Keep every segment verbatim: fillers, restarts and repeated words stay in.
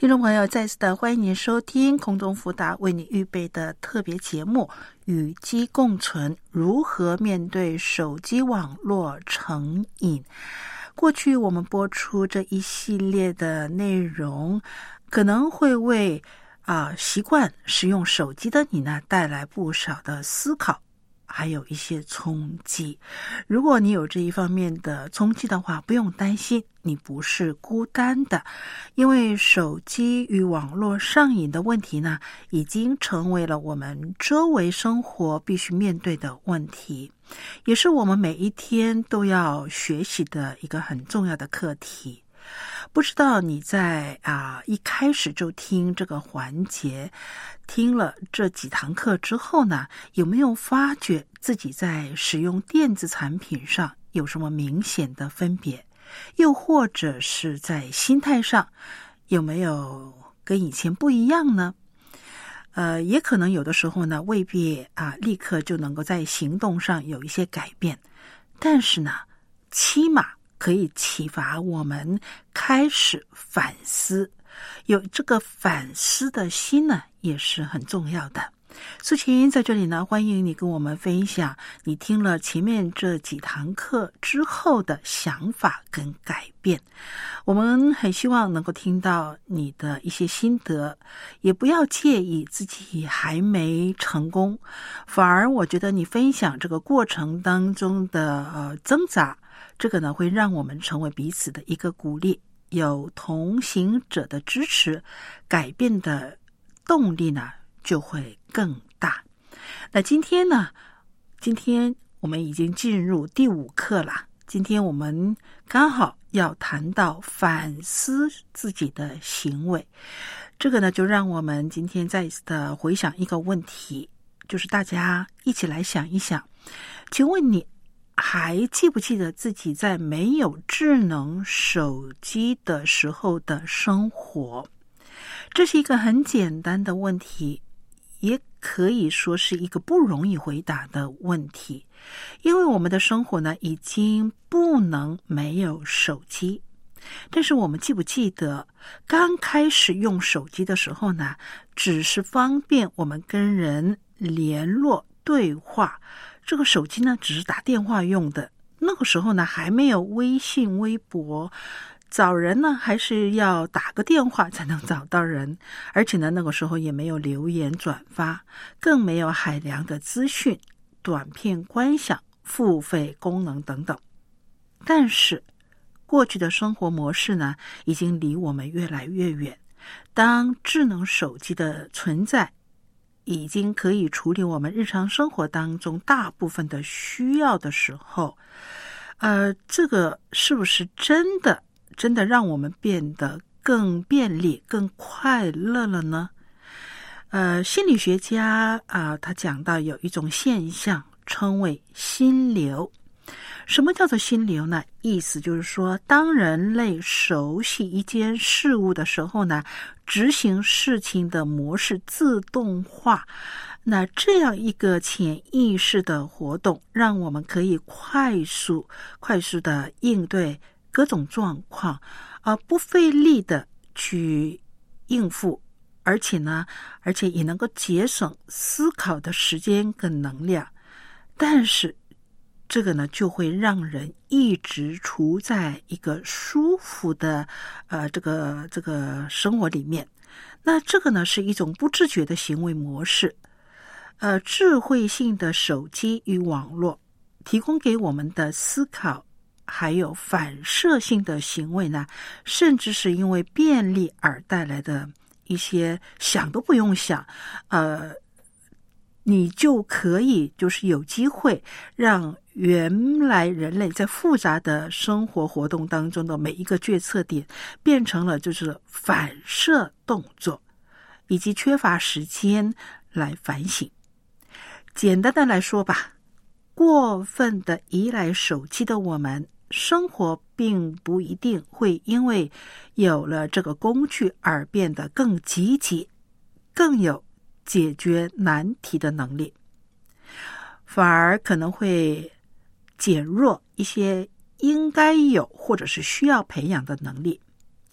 听众朋友，再次的欢迎您收听空中福达为你预备的特别节目《与机共存：如何面对手机网络成瘾》。过去我们播出这一系列的内容，可能会为啊、呃、习惯使用手机的你呢带来不少的思考，还有一些冲击。如果你有这一方面的冲击的话，不用担心，你不是孤单的。因为手机与网络上瘾的问题呢，已经成为了我们周围生活必须面对的问题，也是我们每一天都要学习的一个很重要的课题。不知道你在啊一开始就听这个环节，听了这几堂课之后呢，有没有发觉自己在使用电子产品上有什么明显的分别？又或者是在心态上有没有跟以前不一样呢？呃，也可能有的时候呢，未必啊立刻就能够在行动上有一些改变，但是呢，起码可以启发我们开始反思，有这个反思的心呢，也是很重要的。素琴在这里呢，欢迎你跟我们分享你听了前面这几堂课之后的想法跟改变。我们很希望能够听到你的一些心得，也不要介意自己还没成功，反而我觉得你分享这个过程当中的呃挣扎，这个呢会让我们成为彼此的一个鼓励，有同行者的支持，改变的动力呢就会更大。那今天呢，今天我们已经进入第五课了。今天我们刚好要谈到反思自己的行为，这个呢，就让我们今天再一次的回想一个问题，就是大家一起来想一想，请问你还记不记得自己在没有智能手机的时候的生活？这是一个很简单的问题，也可以说是一个不容易回答的问题，因为我们的生活呢，已经不能没有手机。但是我们记不记得刚开始用手机的时候呢，只是方便我们跟人联络对话，这个手机呢只是打电话用的。那个时候呢还没有微信微博，找人呢还是要打个电话才能找到人，而且呢那个时候也没有留言转发，更没有海量的资讯、短片观赏、付费功能等等。但是过去的生活模式呢，已经离我们越来越远。当智能手机的存在已经可以处理我们日常生活当中大部分的需要的时候，呃，这个是不是真的真的让我们变得更便利、更快乐了呢？呃，心理学家啊、呃，他讲到有一种现象称为心流。什么叫做心流呢？意思就是说，当人类熟悉一件事物的时候呢，执行事情的模式自动化，那这样一个潜意识的活动，让我们可以快速、快速的应对各种状况，而不费力的去应付，而且呢，而且也能够节省思考的时间跟能量。但是这个呢，就会让人一直处在一个舒服的呃这个这个生活里面。那这个呢，是一种不自觉的行为模式。呃，智慧性的手机与网络提供给我们的思考，还有反射性的行为呢，甚至是因为便利而带来的一些想都不用想，呃。你就可以就是有机会让原来人类在复杂的生活活动当中的每一个决策点变成了就是反射动作，以及缺乏时间来反省。简单的来说吧，过分的依赖手机的我们，生活并不一定会因为有了这个工具而变得更积极，更有解决难题的能力，反而可能会减弱一些应该有或者是需要培养的能力。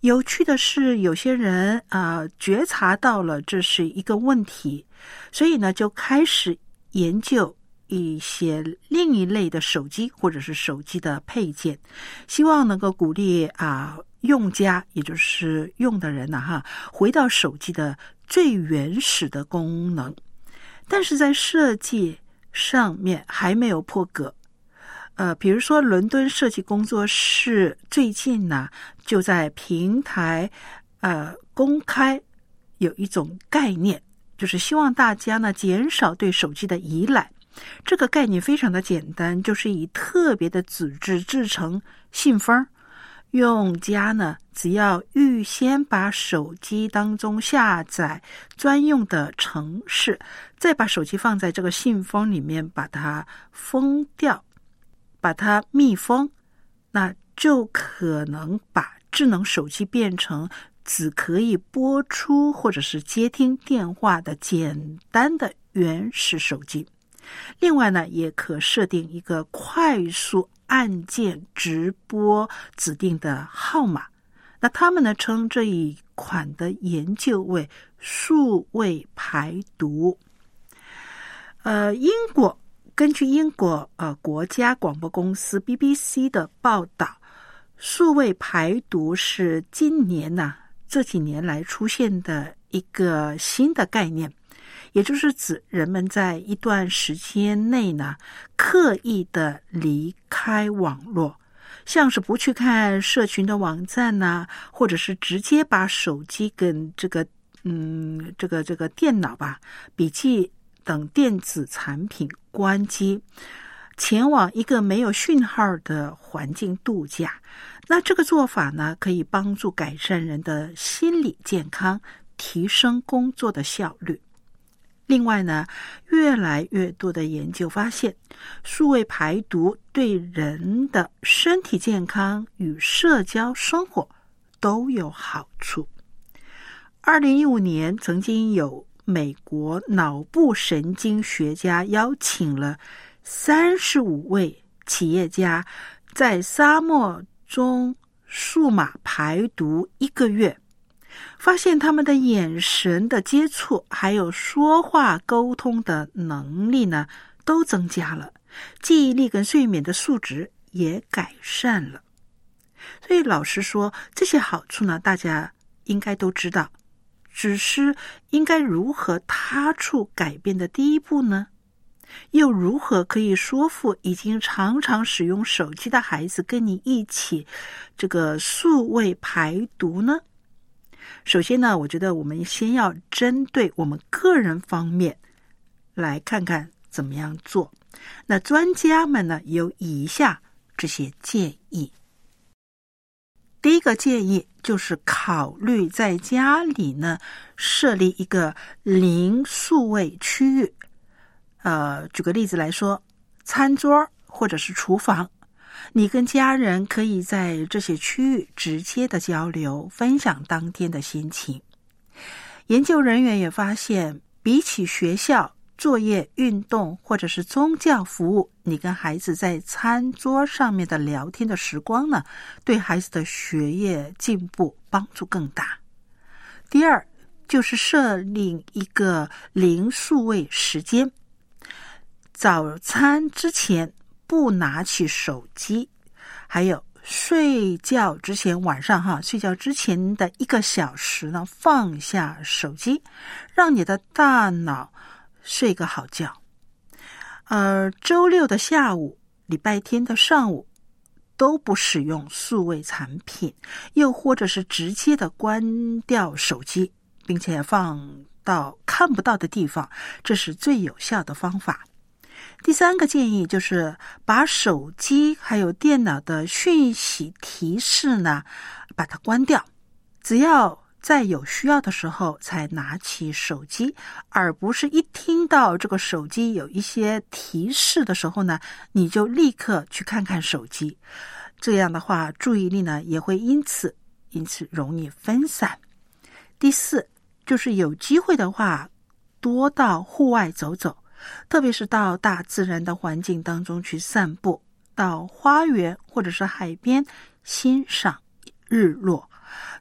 有趣的是，有些人啊、呃、觉察到了这是一个问题，所以呢就开始研究一些另一类的手机或者是手机的配件，希望能够鼓励啊、呃、用家，也就是用的人呢、啊、哈，回到手机的最原始的功能。但是在设计上面还没有破格。呃，比如说伦敦设计工作室最近呢，就在平台呃公开有一种概念，就是希望大家呢减少对手机的依赖。这个概念非常的简单，就是以特别的纸质制成信封，用家呢只要预先把手机当中下载专用的程式，再把手机放在这个信封里面，把它封掉，把它密封，那就可能把智能手机变成只可以拨出或者是接听电话的简单的原始手机。另外呢，也可设定一个快速按键直播指定的号码。那他们呢称这一款的研究为数位排毒。呃，英国根据英国呃国家广播公司 B B C 的报道，数位排毒是今年呢、啊、这几年来出现的一个新的概念，也就是指人们在一段时间内呢刻意的离开网络，像是不去看社群的网站呐、啊，或者是直接把手机跟这个嗯这个这个电脑吧、笔记等电子产品关机，前往一个没有讯号的环境度假。那这个做法呢，可以帮助改善人的心理健康，提升工作的效率。另外呢，越来越多的研究发现，数位排毒对人的身体健康与社交生活都有好处。二零一五年，曾经有美国脑部神经学家邀请了三十五位企业家在沙漠中数码排毒一个月，发现他们的眼神的接触还有说话沟通的能力呢都增加了，记忆力跟睡眠的素质也改善了。所以老实说，这些好处呢大家应该都知道，只是应该如何踏出改变的第一步呢？又如何可以说服已经常常使用手机的孩子跟你一起这个数位排毒呢？首先呢，我觉得我们先要针对我们个人方面来看看怎么样做。那专家们呢有以下这些建议。第一个建议就是考虑在家里呢设立一个零数位区域。呃，举个例子来说，餐桌或者是厨房，你跟家人可以在这些区域直接的交流，分享当天的心情。研究人员也发现，比起学校、作业、运动或者是宗教服务，你跟孩子在餐桌上面的聊天的时光呢，对孩子的学业进步帮助更大。第二，就是设立一个零数位时间。早餐之前不拿起手机，还有睡觉之前晚上哈，睡觉之前的一个小时呢，放下手机，让你的大脑睡个好觉。呃，周六的下午、礼拜天的上午都不使用数位产品，又或者是直接的关掉手机，并且放到看不到的地方，这是最有效的方法。第三个建议就是把手机还有电脑的讯息提示呢，把它关掉，只要在有需要的时候才拿起手机，而不是一听到这个手机有一些提示的时候呢，你就立刻去看看手机。这样的话，注意力呢也会因此因此容易分散。第四，就是有机会的话，多到户外走走。特别是到大自然的环境当中去散步，到花园或者是海边欣赏日落，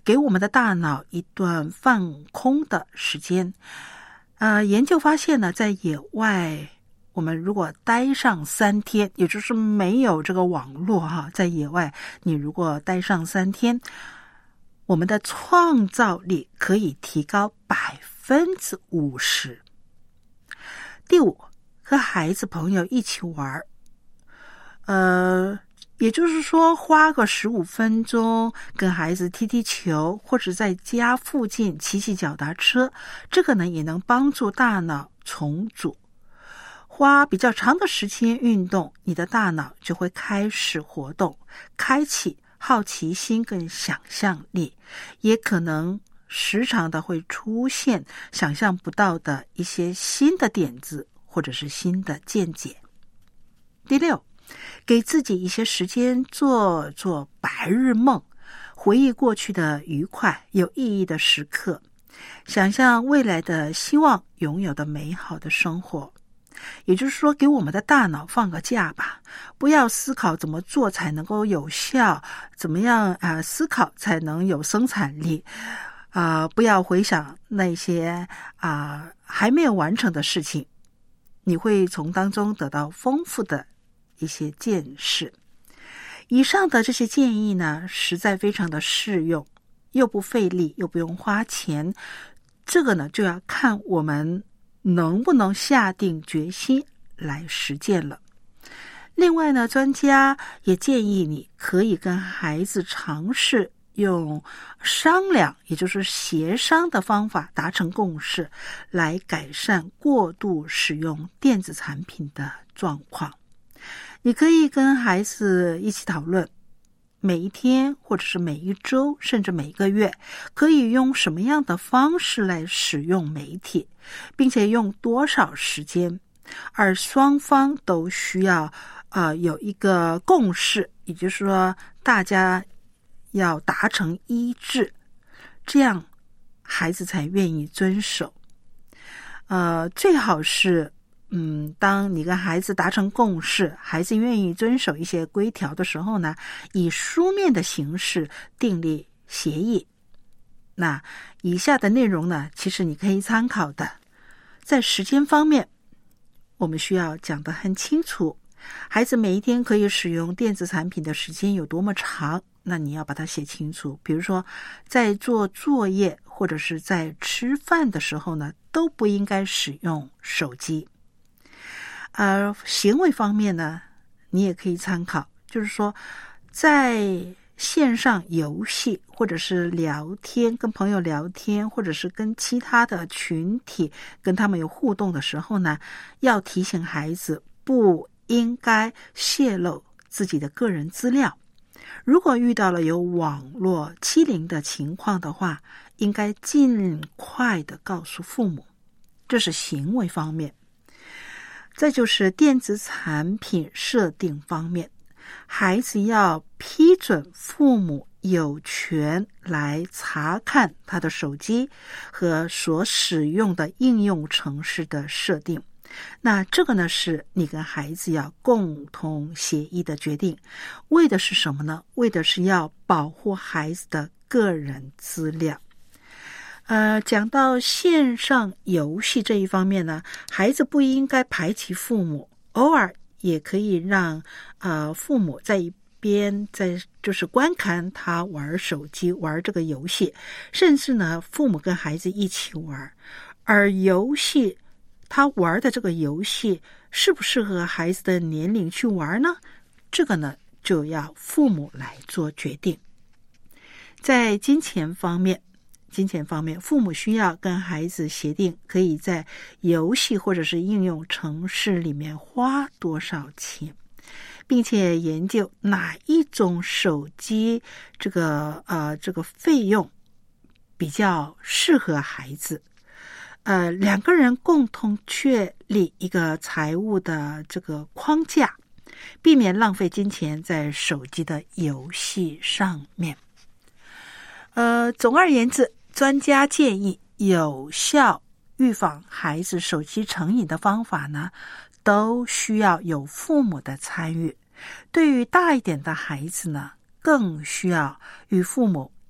给我们的大脑一段放空的时间。呃，研究发现呢，在野外我们如果待上三天，也就是没有这个网络哈，在野外你如果待上三天，我们的创造力可以提高百分之五十。第五，和孩子朋友一起玩，呃，也就是说花个十五分钟跟孩子踢踢球，或者在家附近骑骑脚踏车，这个呢也能帮助大脑重组。花比较长的时间运动，你的大脑就会开始活动，开启好奇心跟想象力，也可能时常的会出现想象不到的一些新的点子或者是新的见解。第六，给自己一些时间做做白日梦，回忆过去的愉快有意义的时刻，想象未来的希望拥有的美好的生活。也就是说，给我们的大脑放个假吧，不要思考怎么做才能够有效，怎么样啊、呃、思考才能有生产力啊、呃，不要回想那些啊、呃、还没有完成的事情，你会从当中得到丰富的一些见识。以上的这些建议呢，实在非常的适用，又不费力，又不用花钱。这个呢，就要看我们能不能下定决心来实践了。另外呢，专家也建议你可以跟孩子尝试用商量，也就是协商的方法达成共识，来改善过度使用电子产品的状况。你可以跟孩子一起讨论，每一天或者是每一周甚至每个月可以用什么样的方式来使用媒体，并且用多少时间，而双方都需要呃有一个共识，也就是说大家要达成一致，这样孩子才愿意遵守。呃，最好是嗯，当你跟孩子达成共识，孩子愿意遵守一些规条的时候呢，以书面的形式订立协议。那以下的内容呢，其实你可以参考的。在时间方面，我们需要讲得很清楚，孩子每一天可以使用电子产品的时间有多么长，那你要把它写清楚。比如说在做作业或者是在吃饭的时候呢，都不应该使用手机。而行为方面呢，你也可以参考，就是说在线上游戏或者是聊天，跟朋友聊天，或者是跟其他的群体跟他们有互动的时候呢，要提醒孩子不应该泄露自己的个人资料。如果遇到了有网络欺凌的情况的话，应该尽快的告诉父母。这是行为方面。再就是电子产品设定方面，孩子要批准父母有权来查看他的手机和所使用的应用程式的设定。那这个呢，是你跟孩子要共同协议的决定，为的是什么呢？为的是要保护孩子的个人资料。呃，讲到线上游戏这一方面呢，孩子不应该排挤父母，偶尔也可以让呃父母在一边在就是观看他玩手机玩这个游戏，甚至呢父母跟孩子一起玩。而游戏他玩的这个游戏适不适合孩子的年龄去玩呢？这个呢就要父母来做决定。在金钱方面金钱方面，父母需要跟孩子协定，可以在游戏或者是应用程式里面花多少钱，并且研究哪一种手机这个呃这个费用比较适合孩子。呃，两个人共同确立一个财务的这个框架，避免浪费金钱在手机的游戏上面。呃，总而言之，专家建议有效预防孩子手机成瘾的方法呢，都需要有父母的参与。对于大一点的孩子呢，更需要与父母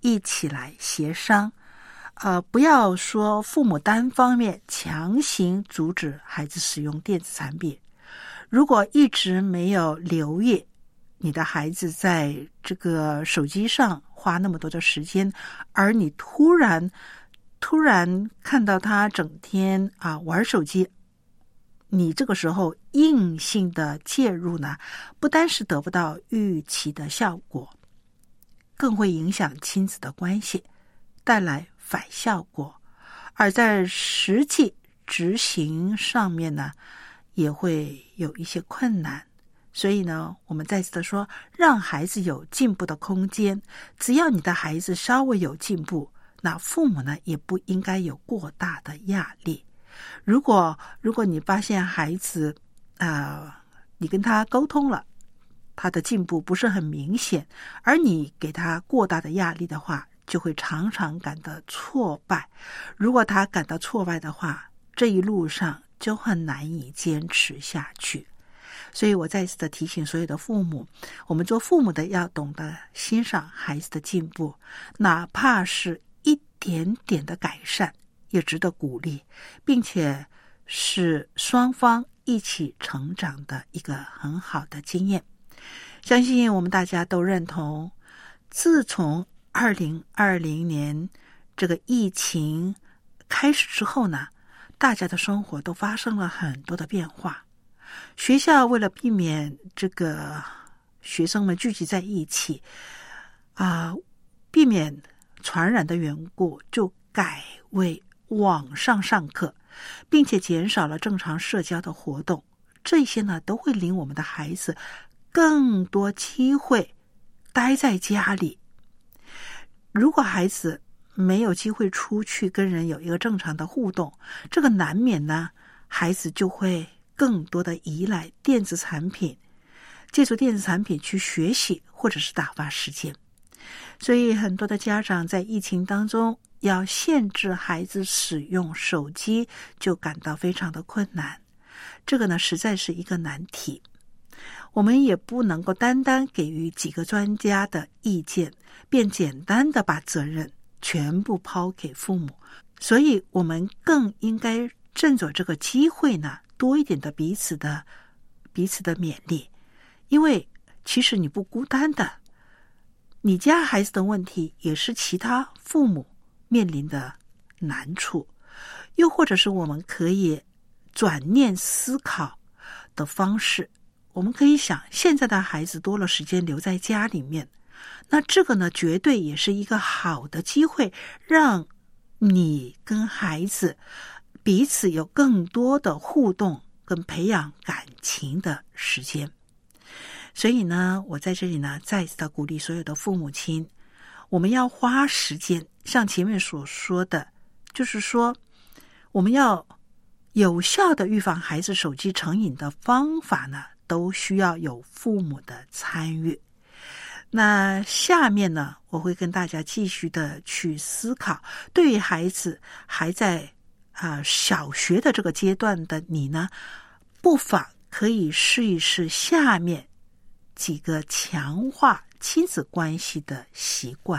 一起来协商，呃，不要说父母单方面强行阻止孩子使用电子产品。如果一直没有留意你的孩子在这个手机上花那么多的时间，而你突然突然看到他整天啊玩手机，你这个时候硬性的介入呢，不单是得不到预期的效果，更会影响亲子的关系，带来反效果，而在实际执行上面呢，也会有一些困难。所以呢，我们再次的说，让孩子有进步的空间，只要你的孩子稍微有进步，那父母呢也不应该有过大的压力。如果如果你发现孩子呃，你跟他沟通了，他的进步不是很明显，而你给他过大的压力的话，就会常常感到挫败。如果他感到挫败的话，这一路上就很难以坚持下去。所以我再次的提醒所有的父母，我们做父母的要懂得欣赏孩子的进步，哪怕是一点点的改善也值得鼓励，并且是双方一起成长的一个很好的经验。相信我们大家都认同，自从二零二零年这个疫情开始之后呢，大家的生活都发生了很多的变化。学校为了避免这个学生们聚集在一起啊、呃，避免传染的缘故，就改为网上上课，并且减少了正常社交的活动。这些呢，都会令我们的孩子更多机会待在家里。如果孩子没有机会出去跟人有一个正常的互动，这个难免呢，孩子就会更多的依赖电子产品，借助电子产品去学习或者是打发时间。所以很多的家长在疫情当中要限制孩子使用手机，就感到非常的困难。这个呢，实在是一个难题。我们也不能够单单给予几个专家的意见，便简单的把责任全部抛给父母。所以我们更应该趁着这个机会呢，多一点的彼此的彼此的勉励。因为其实你不孤单的，你家孩子的问题也是其他父母面临的难处。又或者是我们可以转念思考的方式，我们可以想，现在的孩子多了时间留在家里面，那这个呢，绝对也是一个好的机会，让你跟孩子彼此有更多的互动跟培养感情的时间。所以呢，我在这里呢，再次的鼓励所有的父母亲，我们要花时间，像前面所说的，就是说我们要有效的预防孩子手机成瘾的方法呢，都需要有父母的参与。那下面呢，我会跟大家继续的去思考，对于孩子还在啊、呃、小学的这个阶段的你呢，不妨可以试一试下面几个强化亲子关系的习惯。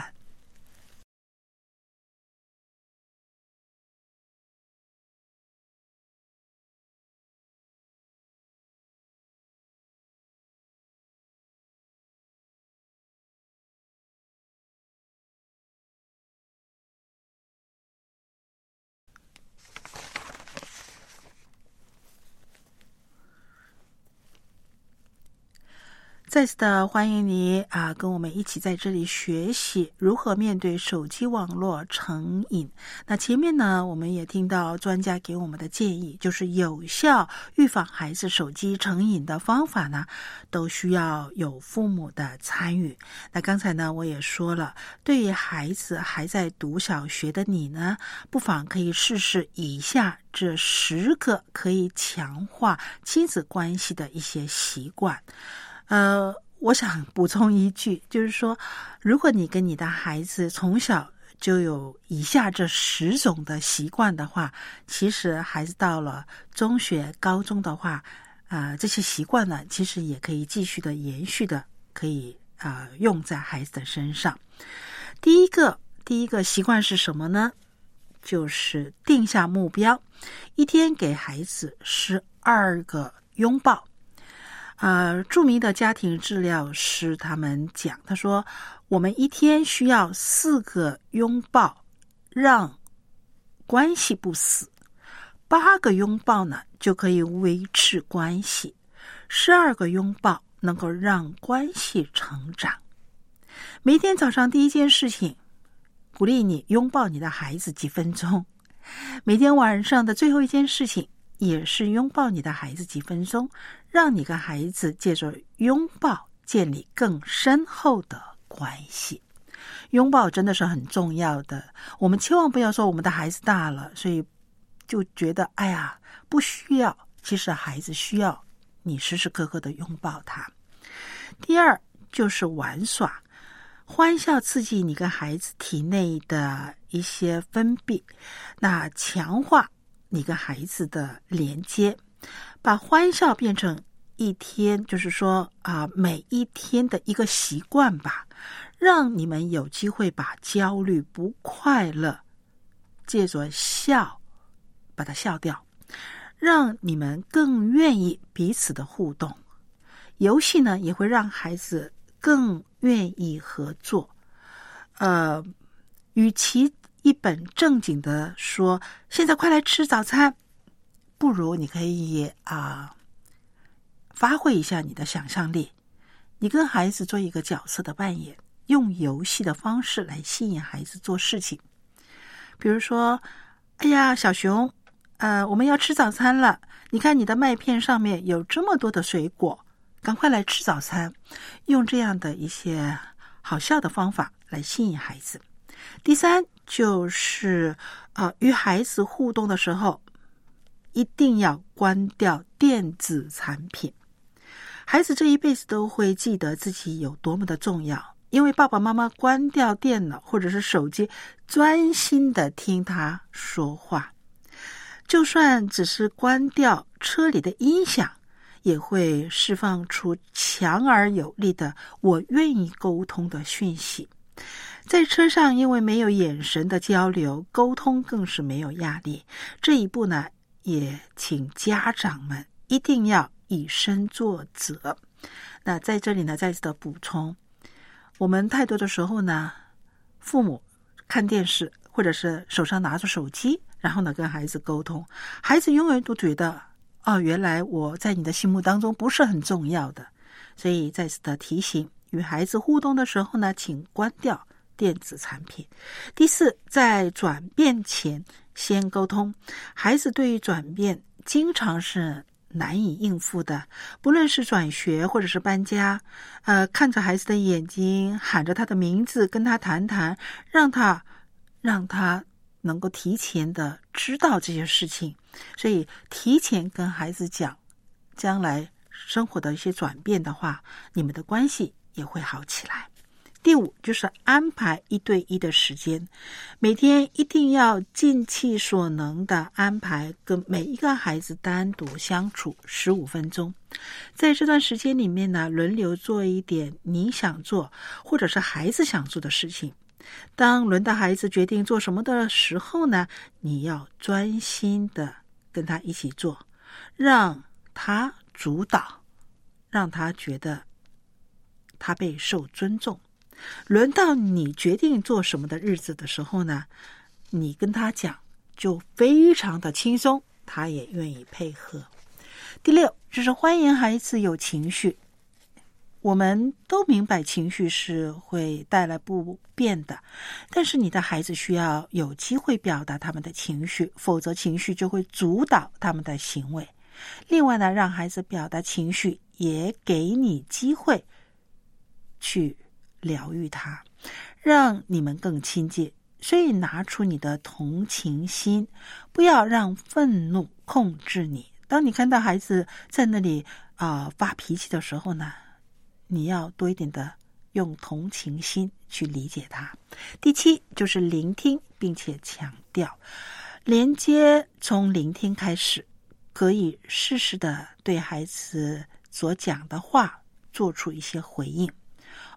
再次的欢迎你啊，跟我们一起在这里学习如何面对手机网络成瘾。那前面呢，我们也听到专家给我们的建议，就是有效预防孩子手机成瘾的方法呢，都需要有父母的参与。那刚才呢，我也说了，对于孩子还在读小学的你呢，不妨可以试试以下这十个可以强化亲子关系的一些习惯。呃，我想补充一句，就是说，如果你跟你的孩子从小就有以下这十种的习惯的话，其实孩子到了中学、高中的话，呃，这些习惯呢，其实也可以继续的延续的，可以啊、呃、用在孩子的身上。 第一个第一个习惯是什么呢？就是定下目标，一天给孩子十二个拥抱。呃，著名的家庭治疗师他们讲，他说我们一天需要四个拥抱让关系不死，八个拥抱呢就可以维持关系，十二个拥抱能够让关系成长。每天早上第一件事情，鼓励你拥抱你的孩子几分钟，每天晚上的最后一件事情也是拥抱你的孩子几分钟，让你跟孩子借着拥抱建立更深厚的关系。拥抱真的是很重要的，我们千万不要说我们的孩子大了，所以就觉得哎呀不需要，其实孩子需要你时时刻刻的拥抱他。第二就是玩耍，欢笑刺激你跟孩子体内的一些分泌，那强化你跟孩子的连接，把欢笑变成一天，就是说啊、呃，每一天的一个习惯吧，让你们有机会把焦虑、不快乐借着笑把它笑掉，让你们更愿意彼此的互动。游戏呢，也会让孩子更愿意合作。呃，与其一本正经的说现在快来吃早餐，不如你可以啊、呃，发挥一下你的想象力，你跟孩子做一个角色的扮演，用游戏的方式来吸引孩子做事情。比如说，哎呀小熊，呃，我们要吃早餐了，你看你的麦片上面有这么多的水果，赶快来吃早餐。用这样的一些好笑的方法来吸引孩子。第三就是呃，与孩子互动的时候一定要关掉电子产品。孩子这一辈子都会记得自己有多么的重要，因为爸爸妈妈关掉电脑或者是手机，专心的听他说话。就算只是关掉车里的音响，也会释放出强而有力的我愿意沟通的讯息。在车上因为没有眼神的交流，沟通更是没有压力。这一步呢，也请家长们一定要以身作则。那在这里呢，再次的补充，我们太多的时候呢，父母看电视或者是手上拿着手机，然后呢跟孩子沟通，孩子永远都觉得哦，原来我在你的心目当中不是很重要的。所以再次的提醒，与孩子互动的时候呢，请关掉电子产品。第四，在转变前先沟通。孩子对于转变经常是难以应付的，不论是转学或者是搬家，呃，看着孩子的眼睛，喊着他的名字，跟他谈谈，让他让他能够提前的知道这些事情。所以提前跟孩子讲将来生活的一些转变的话，你们的关系也会好起来。第五就是安排一对一的时间，每天一定要尽其所能的安排跟每一个孩子单独相处十五分钟。在这段时间里面呢，轮流做一点你想做或者是孩子想做的事情。当轮到孩子决定做什么的时候呢，你要专心的跟他一起做，让他主导，让他觉得他被受尊重。轮到你决定做什么的日子的时候呢，你跟他讲就非常的轻松，他也愿意配合。第六就是欢迎孩子有情绪。我们都明白情绪是会带来不便的，但是你的孩子需要有机会表达他们的情绪，否则情绪就会主导他们的行为。另外呢，让孩子表达情绪也给你机会去疗愈他，让你们更亲近。所以拿出你的同情心，不要让愤怒控制你。当你看到孩子在那里啊、呃、发脾气的时候呢，你要多一点的用同情心去理解他。第七就是聆听，并且强调连接从聆听开始，可以适时的对孩子所讲的话做出一些回应。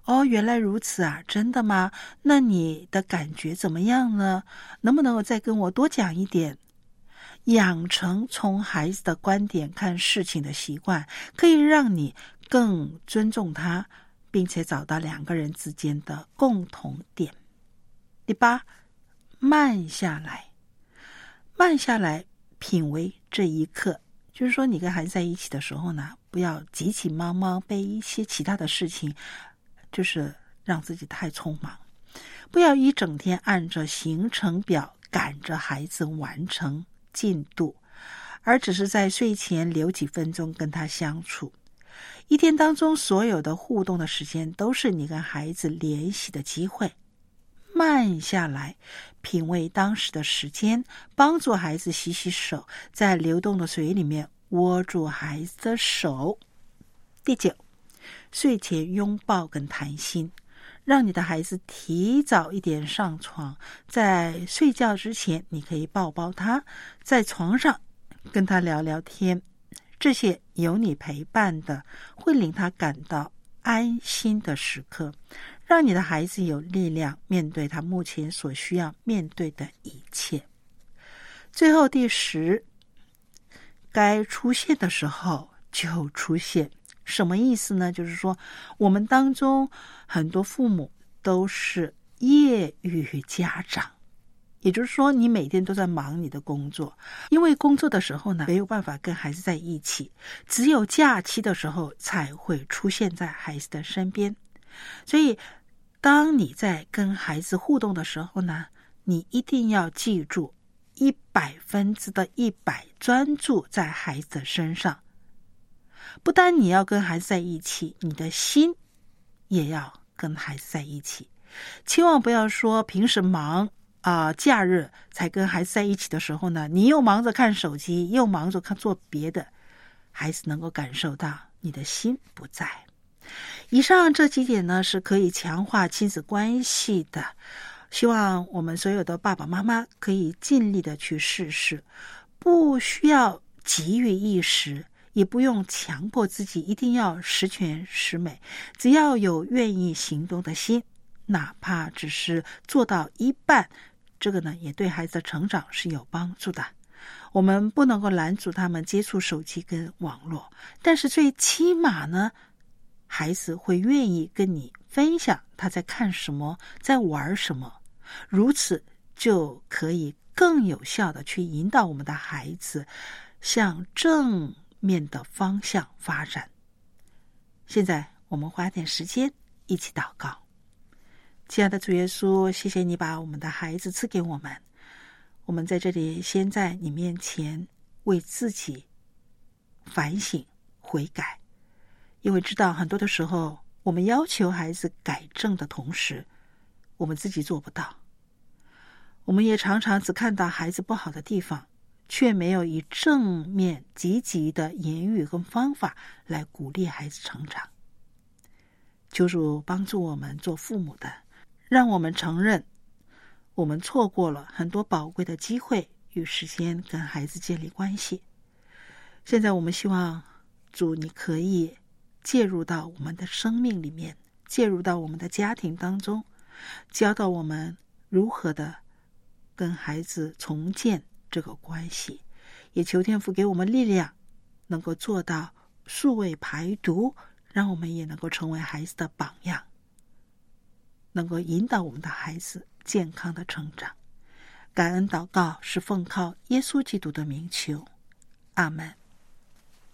哦，原来如此啊，真的吗？那你的感觉怎么样呢？能不能够再跟我多讲一点？养成从孩子的观点看事情的习惯，可以让你更尊重他，并且找到两个人之间的共同点。第八，慢下来，慢下来，品味这一刻。就是说，你跟孩子在一起的时候呢，不要急急忙忙被一些其他的事情，就是让自己太匆忙。不要一整天按着行程表赶着孩子完成进度，而只是在睡前留几分钟跟他相处。一天当中所有的互动的时间都是你跟孩子联系的机会。慢下来，品味当时的时间，帮助孩子洗洗手，在流动的水里面握住孩子的手。第九，睡前拥抱跟谈心，让你的孩子提早一点上床，在睡觉之前你可以抱抱他，在床上跟他聊聊天，这些有你陪伴的会令他感到安心的时刻，让你的孩子有力量面对他目前所需要面对的一切。最后第十，该出现的时候就出现。什么意思呢？就是说我们当中很多父母都是业余家长，也就是说你每天都在忙你的工作，因为工作的时候呢没有办法跟孩子在一起，只有假期的时候才会出现在孩子的身边。所以当你在跟孩子互动的时候呢，你一定要记住一百分之的一百专注在孩子的身上。不单你要跟孩子在一起，你的心也要跟孩子在一起。千万不要说平时忙啊、呃，假日才跟孩子在一起的时候呢，你又忙着看手机，又忙着看做别的，孩子能够感受到你的心不在。以上这几点呢，是可以强化亲子关系的，希望我们所有的爸爸妈妈可以尽力的去试试，不需要急于一时，也不用强迫自己一定要十全十美，只要有愿意行动的心，哪怕只是做到一半，这个呢也对孩子的成长是有帮助的。我们不能够拦阻他们接触手机跟网络，但是最起码呢，孩子会愿意跟你分享他在看什么，在玩什么，如此就可以更有效的去引导我们的孩子向正面的方向发展。现在我们花点时间一起祷告。亲爱的主耶稣，谢谢你把我们的孩子赐给我们，我们在这里先在你面前为自己反省悔改，因为知道很多的时候我们要求孩子改正的同时，我们自己做不到。我们也常常只看到孩子不好的地方，却没有以正面积极的言语跟方法来鼓励孩子成长。求主帮助我们做父母的，让我们承认我们错过了很多宝贵的机会与时间跟孩子建立关系。现在我们希望主你可以介入到我们的生命里面，介入到我们的家庭当中，教导我们如何的跟孩子重建这个关系，也求天父给我们力量，能够做到数位排毒，让我们也能够成为孩子的榜样，能够引导我们的孩子健康的成长。感恩祷告是奉靠耶稣基督的名求，阿们。